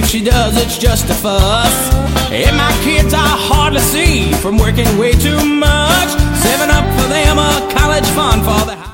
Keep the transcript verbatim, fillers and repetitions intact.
she does, it's just a fuss. And my kids I hardly see from working way too much. Saving up for them a college fund for the house.